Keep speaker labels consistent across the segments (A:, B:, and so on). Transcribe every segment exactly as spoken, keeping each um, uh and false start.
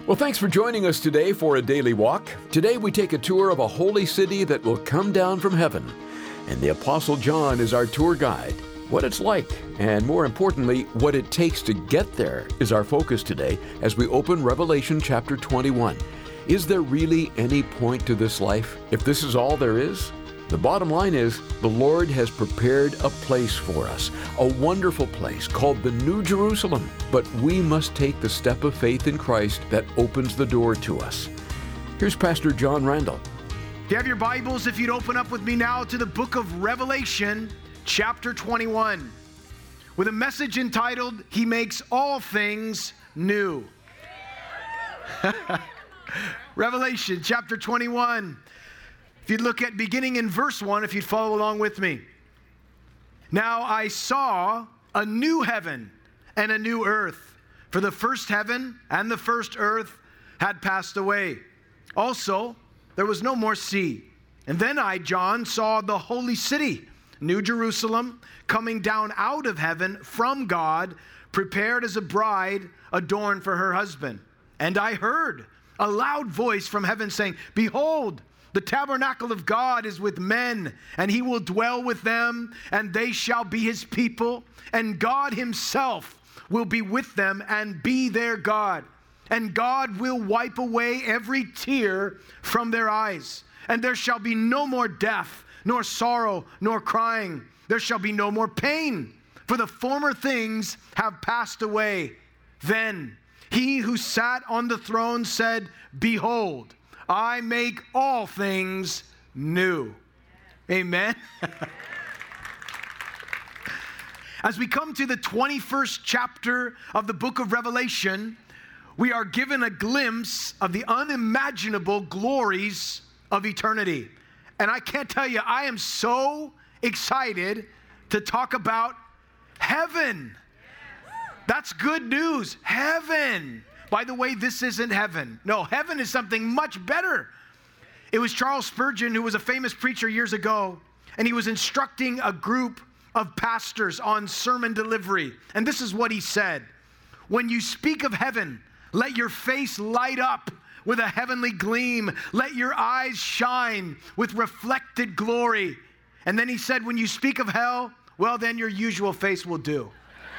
A: Well, thanks for joining us today for a daily walk. Today we take a tour of a holy city that will come down from heaven. And the Apostle John is our tour guide. What it's like, and more importantly, what it takes to get there is our focus today as we open Revelation chapter twenty-one. Is there really any point to this life if this is all there is? The bottom line is, the Lord has prepared a place for us, a wonderful place called the New Jerusalem. But we must take the step of faith in Christ that opens the door to us. Here's Pastor John Randall.
B: If you have your Bibles, if you'd open up with me now to the book of Revelation, chapter twenty-one, with a message entitled, He Makes All Things New. Revelation, chapter twenty-one. If you'd look at beginning in verse one, if you'd follow along with me. Now I saw a new heaven and a new earth, for the first heaven and the first earth had passed away. Also, there was no more sea. And then I, John, saw the holy city, New Jerusalem, coming down out of heaven from God, prepared as a bride adorned for her husband. And I heard a loud voice from heaven saying, Behold, the tabernacle of God is with men, and he will dwell with them, and they shall be his people, and God himself will be with them and be their God. And God will wipe away every tear from their eyes, and there shall be no more death, nor sorrow, nor crying. There shall be no more pain, for the former things have passed away. Then he who sat on the throne said, Behold, I make all things new. Amen. As we come to the twenty-first chapter of the book of Revelation, we are given a glimpse of the unimaginable glories of eternity. And I can't tell you, I am so excited to talk about heaven. That's good news. Heaven. By the way, this isn't heaven. No, heaven is something much better. It was Charles Spurgeon, who was a famous preacher years ago, and he was instructing a group of pastors on sermon delivery. And this is what he said. When you speak of heaven, let your face light up with a heavenly gleam. Let your eyes shine with reflected glory. And then he said, when you speak of hell, well, then your usual face will do.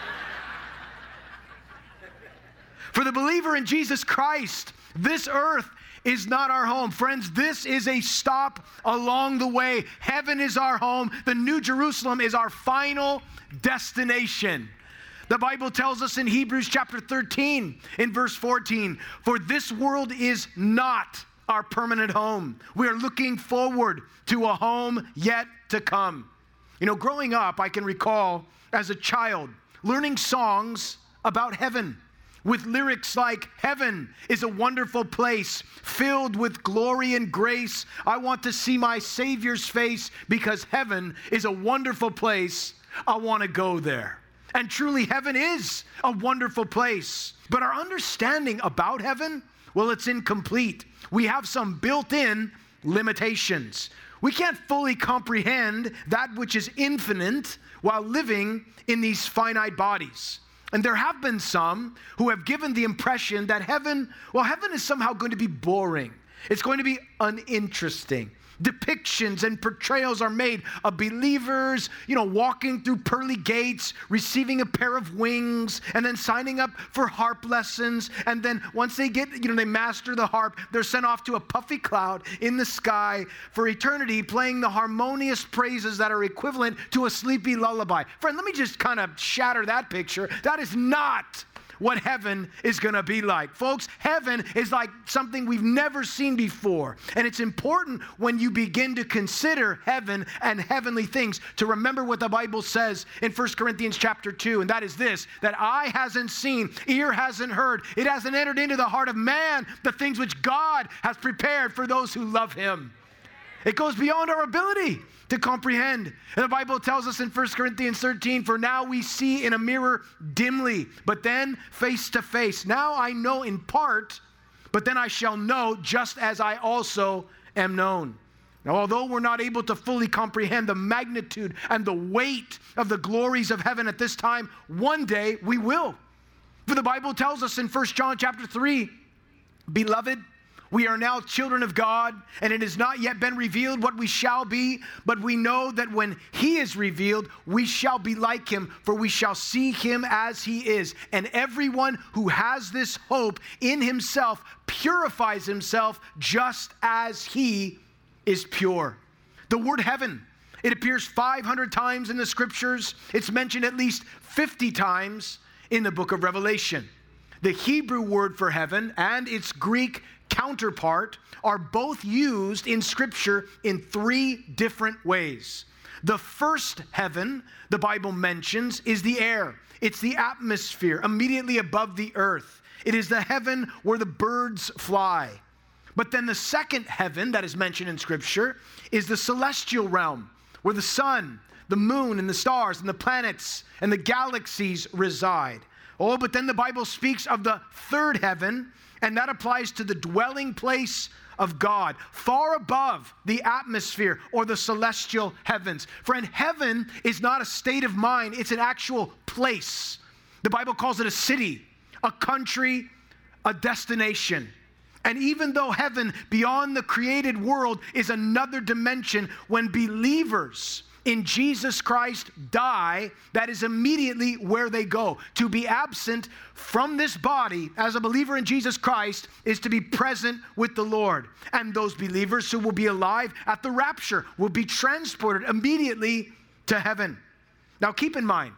B: For the believer in Jesus Christ, this earth is not our home. Friends, this is a stop along the way. Heaven is our home. The New Jerusalem is our final destination. The Bible tells us in Hebrews chapter thirteen, in verse fourteen, for this world is not our permanent home. We are looking forward to a home yet to come. You know, growing up, I can recall as a child learning songs about heaven, with lyrics like, heaven is a wonderful place filled with glory and grace. I want to see my Savior's face because heaven is a wonderful place. I want to go there. And truly, heaven is a wonderful place. But our understanding about heaven, well, it's incomplete. We have some built-in limitations. We can't fully comprehend that which is infinite while living in these finite bodies. And there have been some who have given the impression that heaven, well, heaven is somehow going to be boring. It's going to be uninteresting. Depictions and portrayals are made of believers, you know, walking through pearly gates, receiving a pair of wings, and then signing up for harp lessons. And then once they get, you know, they master the harp, they're sent off to a puffy cloud in the sky for eternity, playing the harmonious praises that are equivalent to a sleepy lullaby. Friend, let me just kind of shatter that picture. That is not what heaven is going to be like. Folks, heaven is like something we've never seen before. And it's important when you begin to consider heaven and heavenly things to remember what the Bible says in First Corinthians chapter two, and that is this, that eye hasn't seen, ear hasn't heard, it hasn't entered into the heart of man the things which God has prepared for those who love him. It goes beyond our ability to comprehend. And the Bible tells us in First Corinthians thirteen, for now we see in a mirror dimly, but then face to face. Now I know in part, but then I shall know just as I also am known. Now, although we're not able to fully comprehend the magnitude and the weight of the glories of heaven at this time, one day we will. For the Bible tells us in First John chapter three, Beloved, we are now children of God, and it has not yet been revealed what we shall be, but we know that when he is revealed, we shall be like him, for we shall see him as he is. And everyone who has this hope in himself purifies himself just as he is pure. The word heaven, it appears five hundred times in the scriptures. It's mentioned at least fifty times in the book of Revelation. The Hebrew word for heaven and its Greek counterpart are both used in Scripture in three different ways. The first heaven the Bible mentions is the air. It's the atmosphere immediately above the earth. It is the heaven where the birds fly. But then the second heaven that is mentioned in Scripture is the celestial realm, where the sun, the moon, and the stars, and the planets, and the galaxies reside. Oh, but then the Bible speaks of the third heaven, and that applies to the dwelling place of God, far above the atmosphere or the celestial heavens. Friend, heaven is not a state of mind, it's an actual place. The Bible calls it a city, a country, a destination. And even though heaven beyond the created world is another dimension, when believers in Jesus Christ die, that is immediately where they go. To be absent from this body as a believer in Jesus Christ is to be present with the Lord. And those believers who will be alive at the rapture will be transported immediately to heaven. Now keep in mind,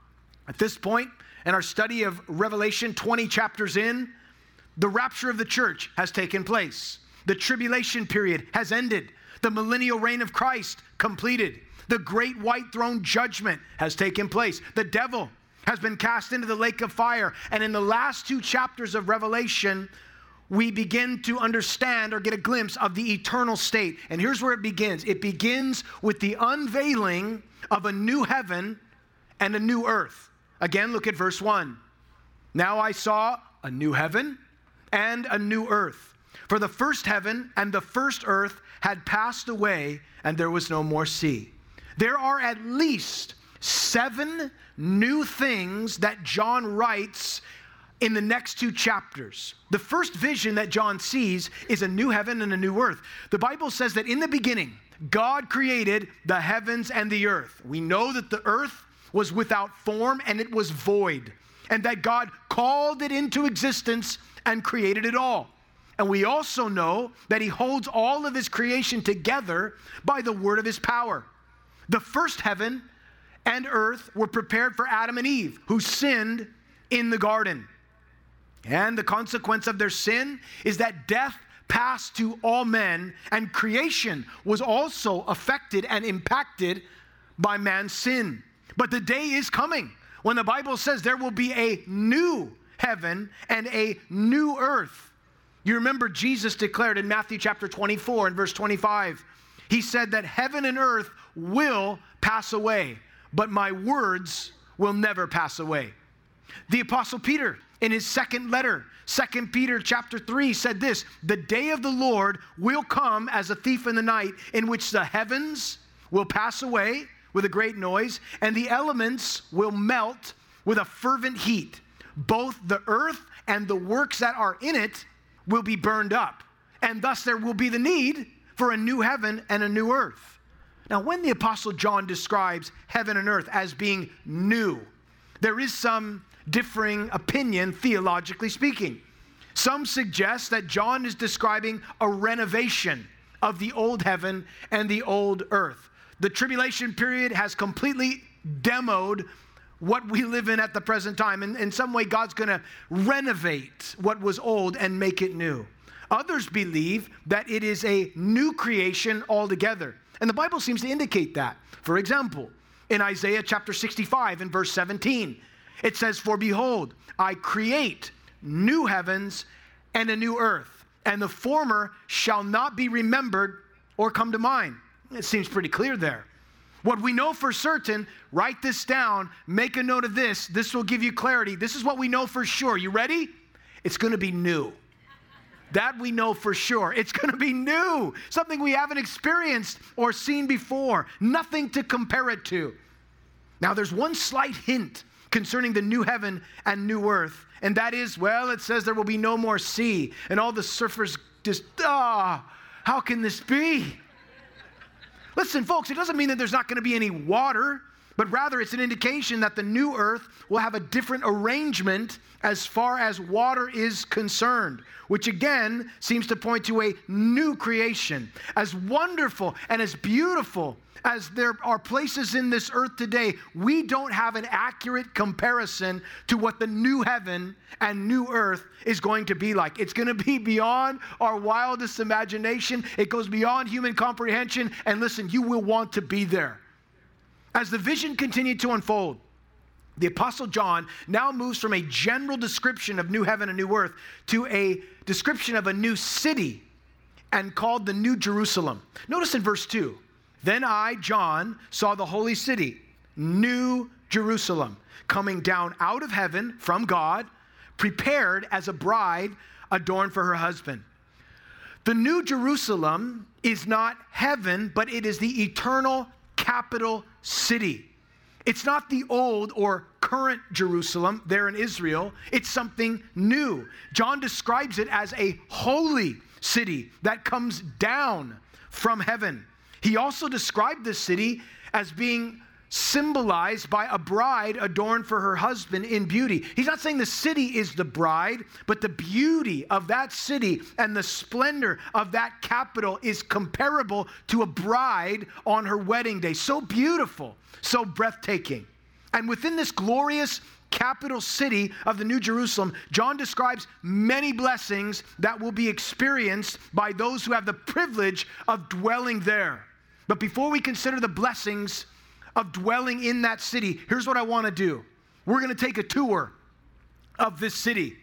B: at this point in our study of Revelation, twenty chapters in, the rapture of the church has taken place. The tribulation period has ended. The millennial reign of Christ completed. The great white throne judgment has taken place. The devil has been cast into the lake of fire. And in the last two chapters of Revelation, we begin to understand or get a glimpse of the eternal state. And here's where it begins. It begins with the unveiling of a new heaven and a new earth. Again, look at verse one. Now I saw a new heaven and a new earth. For the first heaven and the first earth had passed away, and there was no more sea. There are at least seven new things that John writes in the next two chapters. The first vision that John sees is a new heaven and a new earth. The Bible says that in the beginning, God created the heavens and the earth. We know that the earth was without form and it was void, and that God called it into existence and created it all. And we also know that he holds all of his creation together by the word of his power. The first heaven and earth were prepared for Adam and Eve, who sinned in the garden. And the consequence of their sin is that death passed to all men, and creation was also affected and impacted by man's sin. But the day is coming when the Bible says there will be a new heaven and a new earth. You remember Jesus declared in Matthew chapter twenty-four and verse twenty-five, he said that heaven and earth will pass away, but my words will never pass away. The Apostle Peter, in his second letter, Second Peter chapter three, said this: the day of the Lord will come as a thief in the night, in which the heavens will pass away with a great noise, and the elements will melt with a fervent heat. Both the earth and the works that are in it will be burned up, and thus there will be the need for a new heaven and a new earth. Now, when the Apostle John describes heaven and earth as being new, there is some differing opinion, theologically speaking. Some suggest that John is describing a renovation of the old heaven and the old earth. The tribulation period has completely demoed what we live in at the present time. And in some way, God's going to renovate what was old and make it new. Others believe that it is a new creation altogether. And the Bible seems to indicate that. For example, in Isaiah chapter sixty-five and verse seventeen, it says, for behold, I create new heavens and a new earth, and the former shall not be remembered or come to mind. It seems pretty clear there. What we know for certain, write this down, make a note of this. This will give you clarity. This is what we know for sure. You ready? It's going to be new. That we know for sure. It's going to be new. Something we haven't experienced or seen before. Nothing to compare it to. Now, there's one slight hint concerning the new heaven and new earth. And that is, well, it says there will be no more sea. And all the surfers just, ah, how can this be? Listen, folks, it doesn't mean that there's not going to be any water, but rather it's an indication that the new earth will have a different arrangement as far as water is concerned, which again seems to point to a new creation. As wonderful and as beautiful as there are places in this earth today, we don't have an accurate comparison to what the new heaven and new earth is going to be like. It's going to be beyond our wildest imagination. It goes beyond human comprehension. And listen, you will want to be there. As the vision continued to unfold, the Apostle John now moves from a general description of new heaven and new earth to a description of a new city and called the New Jerusalem. Notice in verse two, then I, John, saw the holy city, New Jerusalem, coming down out of heaven from God, prepared as a bride adorned for her husband. The New Jerusalem is not heaven, but it is the eternal capital city. It's not the old or current Jerusalem there in Israel. It's something new. John describes it as a holy city that comes down from heaven. He also described this city as being symbolized by a bride adorned for her husband in beauty. He's not saying the city is the bride, but the beauty of that city and the splendor of that capital is comparable to a bride on her wedding day. So beautiful, so breathtaking. And within this glorious capital city of the New Jerusalem, John describes many blessings that will be experienced by those who have the privilege of dwelling there. But before we consider the blessings of dwelling in that city, here's what I want to do. We're going to take a tour of this city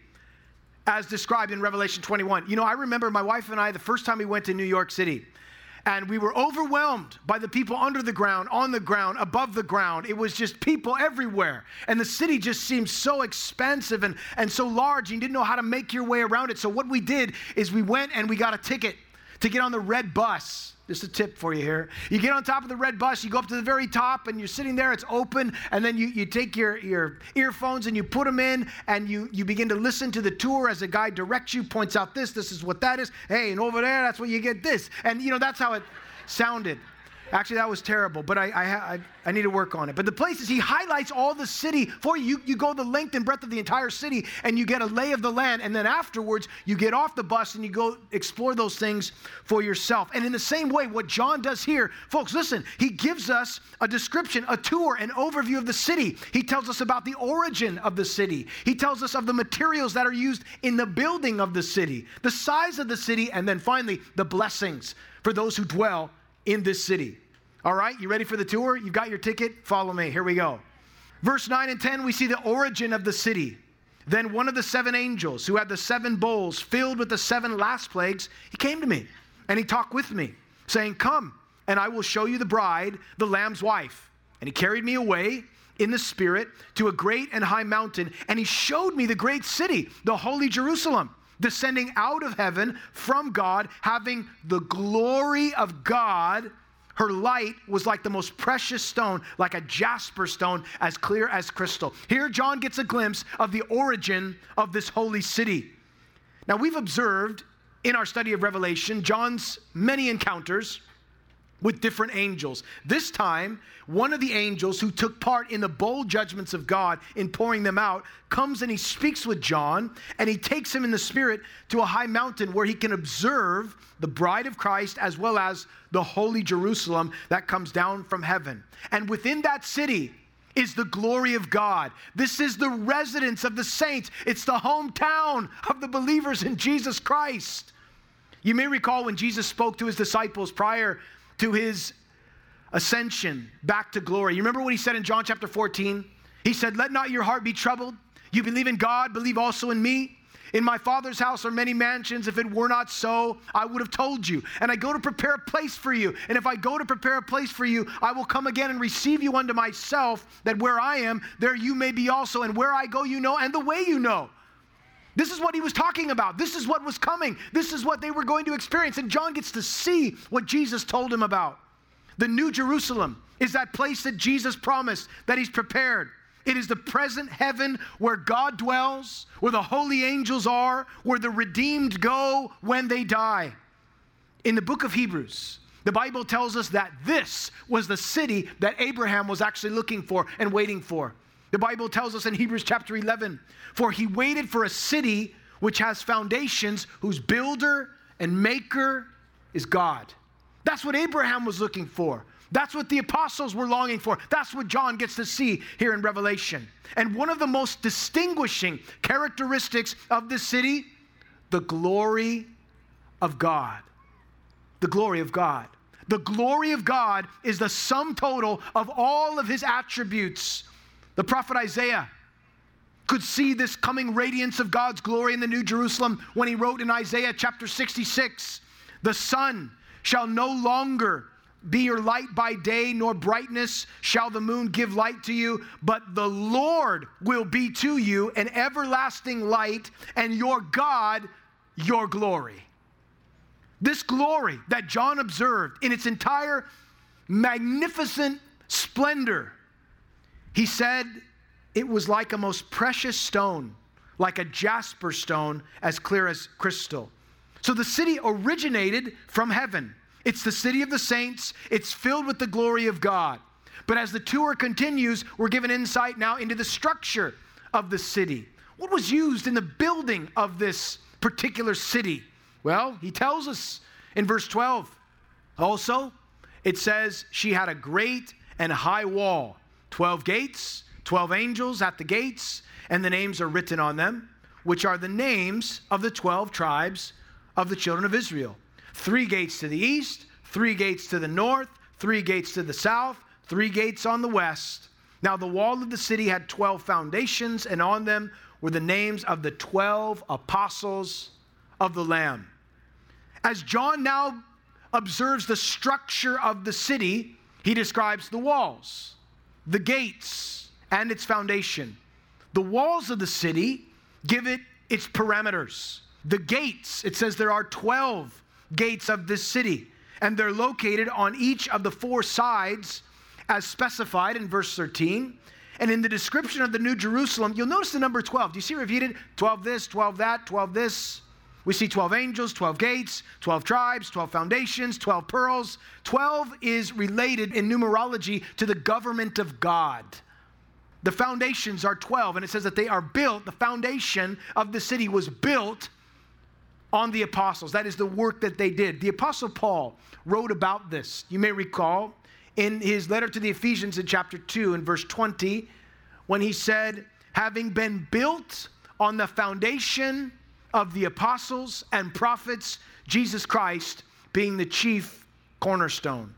B: as described in Revelation twenty-one. You know, I remember my wife and I, the first time we went to New York City, and we were overwhelmed by the people under the ground, on the ground, above the ground. It was just people everywhere. And the city just seemed so expansive and, and so large, and you didn't know how to make your way around it. So what we did is we went and we got a ticket to get on the red bus. Just a tip for you here. You get on top of the red bus, you go up to the very top, and you're sitting there, it's open, and then you, you take your, your earphones and you put them in, and you, you begin to listen to the tour as a guy directs you, points out this, this is what that is. Hey, and over there, that's where you get this. And, you know, that's how it sounded. Actually, that was terrible, but I, I, I, I need to work on it. But the place is, he highlights all the city for you. You, you go the length and breadth of the entire city, and you get a lay of the land. And then afterwards, you get off the bus, and you go explore those things for yourself. And in the same way, what John does here, folks, listen, he gives us a description, a tour, an overview of the city. He tells us about the origin of the city. He tells us of the materials that are used in the building of the city, the size of the city, and then finally, the blessings for those who dwell in this city. All right, you ready for the tour? You've got your ticket? Follow me. Here we go. Verse nine and ten, we see the origin of the city. Then one of the seven angels who had the seven bowls filled with the seven last plagues, he came to me and he talked with me, saying, come, and I will show you the bride, the Lamb's wife. And he carried me away in the Spirit to a great and high mountain, and he showed me the great city, the holy Jerusalem, descending out of heaven from God, having the glory of God. Her light was like the most precious stone, like a jasper stone, as clear as crystal. Here, John gets a glimpse of the origin of this holy city. Now, we've observed in our study of Revelation, John's many encounters with different angels. This time, one of the angels who took part in the bold judgments of God in pouring them out comes and he speaks with John, and he takes him in the Spirit to a high mountain where he can observe the bride of Christ as well as the holy Jerusalem that comes down from heaven. And within that city is the glory of God. This is the residence of the saints. It's the hometown of the believers in Jesus Christ. You may recall when Jesus spoke to his disciples prior to his ascension back to glory. You remember what he said in John chapter fourteen? He said, let not your heart be troubled. You believe in God, believe also in me. In my Father's house are many mansions. If it were not so, I would have told you. And I go to prepare a place for you. And if I go to prepare a place for you, I will come again and receive you unto myself, that where I am, there you may be also. And where I go, you know, and the way you know. This is what he was talking about. This is what was coming. This is what they were going to experience. And John gets to see what Jesus told him about. The New Jerusalem is that place that Jesus promised, that he's prepared. It is the present heaven where God dwells, where the holy angels are, where the redeemed go when they die. In the book of Hebrews, the Bible tells us that this was the city that Abraham was actually looking for and waiting for. The Bible tells us in Hebrews chapter eleven, for he waited for a city which has foundations, whose builder and maker is God. That's what Abraham was looking for. That's what the apostles were longing for. That's what John gets to see here in Revelation. And one of the most distinguishing characteristics of this city, the glory of God. The glory of God. The glory of God is the sum total of all of his attributes. The prophet Isaiah could see this coming radiance of God's glory in the New Jerusalem when he wrote in Isaiah chapter sixty-six, the sun shall no longer be your light by day, nor brightness shall the moon give light to you, but the Lord will be to you an everlasting light, and your God your glory. This glory that John observed in its entire magnificent splendor, he said it was like a most precious stone, like a jasper stone, as clear as crystal. So the city originated from heaven. It's the city of the saints. It's filled with the glory of God. But as the tour continues, we're given insight now into the structure of the city. What was used in the building of this particular city? Well, he tells us in verse twelve. Also, it says she had a great and high wall, twelve gates, twelve angels at the gates, and the names are written on them, which are the names of the twelve tribes of the children of Israel. Three gates to the east, three gates to the north, three gates to the south, three gates on the west. Now the wall of the city had twelve foundations, and on them were the names of the twelve apostles of the Lamb. As John now observes the structure of the city, he describes the walls, the gates, and its foundation. The walls of the city give it its parameters. The gates, it says there are twelve gates of this city, and they're located on each of the four sides as specified in verse thirteen. And in the description of the New Jerusalem, you'll notice the number twelve. Do you see repeated? twelve this, twelve that, twelve this. We see twelve angels, twelve gates, twelve tribes, twelve foundations, twelve pearls. twelve is related in numerology to the government of God. The foundations are twelve, and it says that they are built, the foundation of the city was built on the apostles. That is the work that they did. The Apostle Paul wrote about this. You may recall in his letter to the Ephesians in chapter two and verse twenty, when he said, having been built on the foundation of the apostles and prophets, Jesus Christ being the chief cornerstone.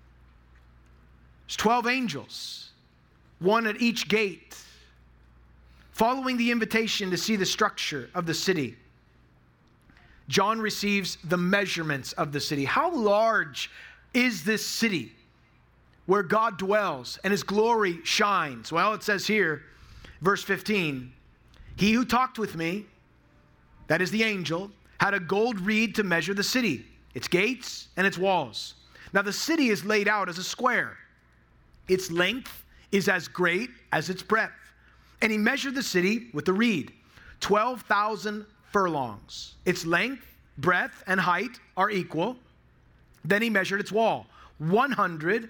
B: There's twelve angels, one at each gate, following the invitation to see the structure of the city. John receives the measurements of the city. How large is this city where God dwells and his glory shines? Well, it says here, verse fifteen, he who talked with me, that is the angel, had a gold reed to measure the city, its gates and its walls. Now the city is laid out as a square. Its length is as great as its breadth. And he measured the city with the reed, twelve thousand furlongs. Its length, breadth, and height are equal. Then he measured its wall, one hundred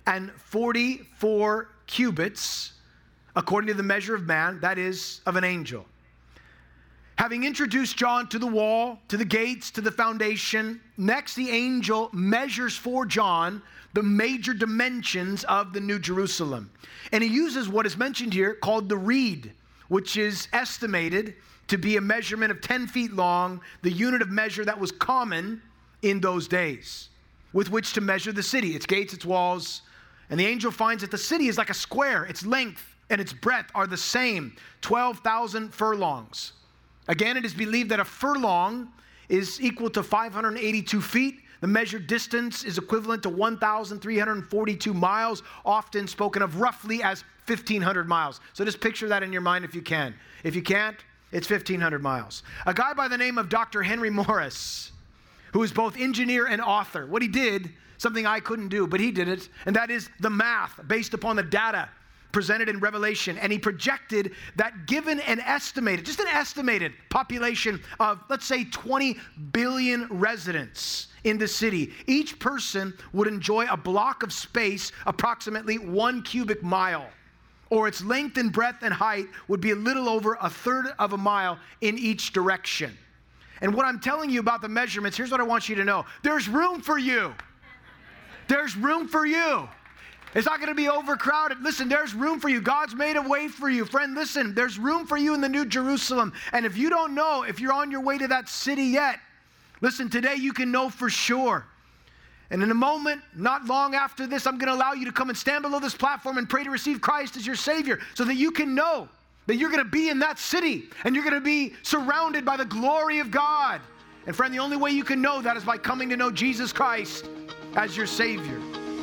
B: forty-four cubits, according to the measure of man, that is, of an angel. Having introduced John to the wall, to the gates, to the foundation, next the angel measures for John the major dimensions of the New Jerusalem. And he uses what is mentioned here called the reed, which is estimated to be a measurement of ten feet long, the unit of measure that was common in those days, with which to measure the city, its gates, its walls. And the angel finds that the city is like a square. Its length and its breadth are the same, twelve thousand furlongs. Again, it is believed that a furlong is equal to five hundred eighty-two feet. The measured distance is equivalent to one thousand three hundred forty-two miles, often spoken of roughly as fifteen hundred miles. So just picture that in your mind if you can. If you can't, it's fifteen hundred miles. A guy by the name of Doctor Henry Morris, who is both engineer and author, what he did, something I couldn't do, but he did it, and that is the math based upon the data presented in Revelation, and he projected that given an estimated, just an estimated population of, let's say, twenty billion residents in the city, each person would enjoy a block of space approximately one cubic mile, or its length and breadth and height would be a little over a third of a mile in each direction. And what I'm telling you about the measurements, here's what I want you to know. There's room for you. There's room for you. It's not going to be overcrowded. Listen, there's room for you. God's made a way for you. Friend, listen, there's room for you in the New Jerusalem. And if you don't know, if you're on your way to that city yet, listen, today you can know for sure. And in a moment, not long after this, I'm going to allow you to come and stand below this platform and pray to receive Christ as your Savior so that you can know that you're going to be in that city and you're going to be surrounded by the glory of God. And friend, the only way you can know that is by coming to know Jesus Christ as your Savior.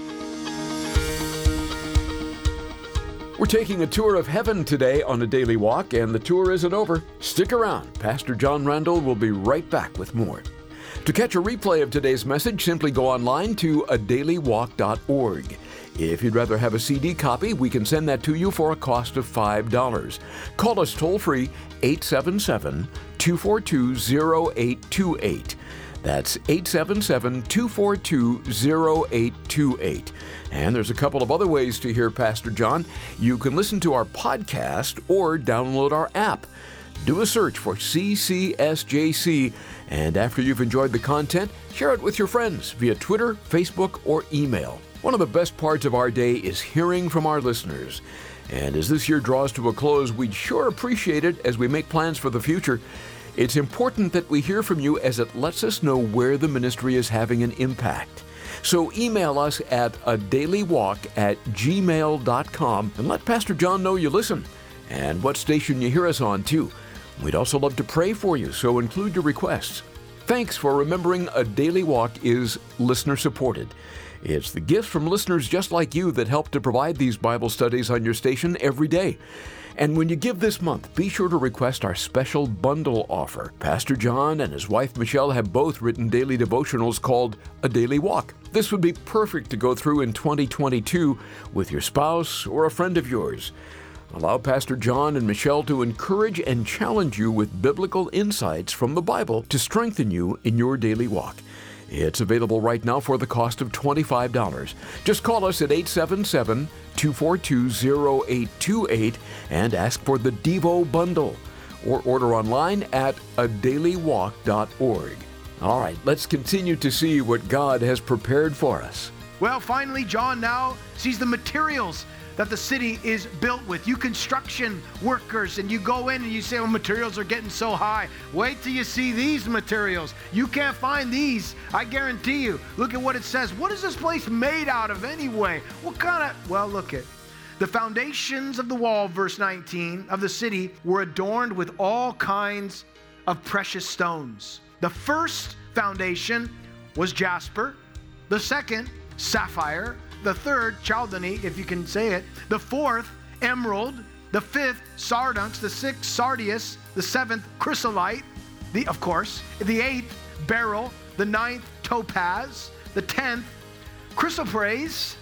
A: We're taking a tour of heaven today on A Daily Walk, and the tour isn't over. Stick around. Pastor John Randall will be right back with more. To catch a replay of today's message, simply go online to a daily walk dot org. If you'd rather have a C D copy, we can send that to you for a cost of five dollars. Call us toll-free, eight seven seven, two four two, zero eight two eight. That's eight seven seven, two four two, zero eight two eight. And there's a couple of other ways to hear Pastor John. You can listen to our podcast or download our app. Do a search for C C S J C, and after you've enjoyed the content, share it with your friends via Twitter, Facebook, or email. One of the best parts of our day is hearing from our listeners. And as this year draws to a close, we'd sure appreciate it as we make plans for the future. It's important that we hear from you as it lets us know where the ministry is having an impact. So email us at a daily walk at gmail dot com and let Pastor John know you listen and what station you hear us on too. We'd also love to pray for you, so include your requests. Thanks for remembering A Daily Walk is listener supported. It's the gifts from listeners just like you that help to provide these Bible studies on your station every day. And when you give this month, be sure to request our special bundle offer. Pastor John and his wife Michelle have both written daily devotionals called A Daily Walk. This would be perfect to go through in twenty twenty-two with your spouse or a friend of yours. Allow Pastor John and Michelle to encourage and challenge you with biblical insights from the Bible to strengthen you in your daily walk. It's available right now for the cost of twenty-five dollars. Just call us at eight seven seven, two four two, zero eight two eight and ask for the Devo Bundle, or order online at a daily walk dot org. All right, let's continue to see what God has prepared for us.
B: Well, finally, John now sees the materials that the city is built with. You construction workers, and you go in and you say, oh, materials are getting so high. Wait till you see these materials. You can't find these, I guarantee you. Look at what it says. What is this place made out of anyway? What kind of, well, look at the foundations of the wall, verse nineteen, of the city were adorned with all kinds of precious stones. The first foundation was jasper. The second, sapphire. The third, chalcedony, if you can say it. The fourth, emerald. The fifth, sardonyx. The sixth, sardius. The seventh, chrysolite. The, of course. The eighth, beryl. The ninth, topaz. The tenth, chrysoprase.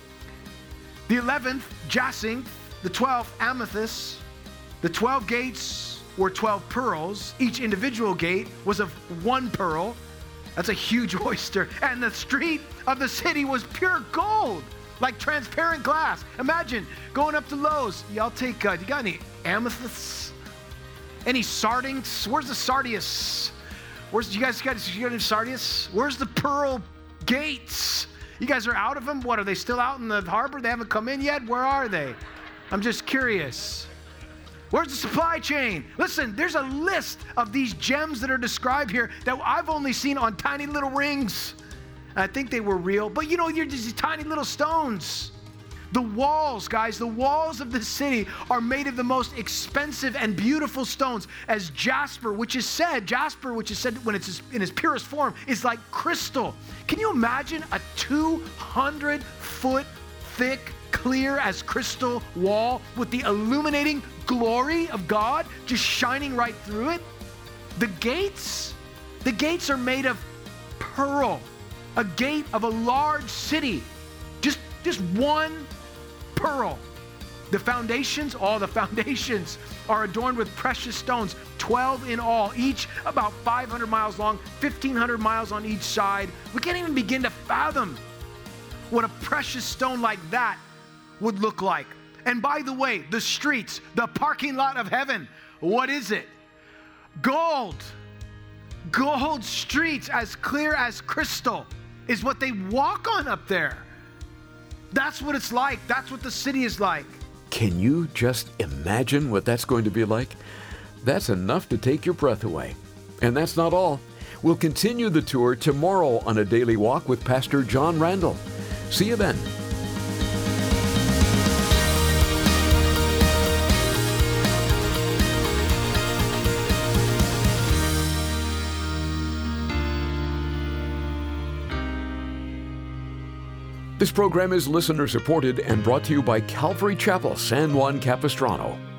B: The eleventh, jacinth. The twelfth, amethyst. The twelve gates were twelve pearls. Each individual gate was of one pearl. That's a huge oyster. And the street of the city was pure gold, like transparent glass. Imagine going up to Lowe's. Y'all take, uh, you got any amethysts? Any sardonyx? Where's the sardius? Where's, you guys got, you got any sardius? Where's the pearl gates? You guys are out of them? What, are they still out in the harbor? They haven't come in yet? Where are they? I'm just curious. Where's the supply chain? Listen, there's a list of these gems that are described here that I've only seen on tiny little rings. I think they were real, but you know, you're just these tiny little stones. The walls, guys, the walls of the city are made of the most expensive and beautiful stones, as jasper, which is said, jasper, which is said when it's in its purest form, is like crystal. Can you imagine a two hundred foot thick, clear as crystal wall with the illuminating glory of God just shining right through it? The gates, the gates are made of pearl, a gate of a large city, just, just one pearl. The foundations, all the foundations are adorned with precious stones, twelve in all, each about five hundred miles long, fifteen hundred miles on each side. We can't even begin to fathom what a precious stone like that would look like. And by the way, the streets, the parking lot of heaven, what is it? Gold. Gold streets as clear as crystal is what they walk on up there. That's what it's like. That's what the city is like.
A: Can you just imagine what that's going to be like? That's enough to take your breath away. And that's not all. We'll continue the tour tomorrow on A Daily Walk with Pastor John Randall. See you then. This program is listener supported and brought to you by Calvary Chapel, San Juan Capistrano.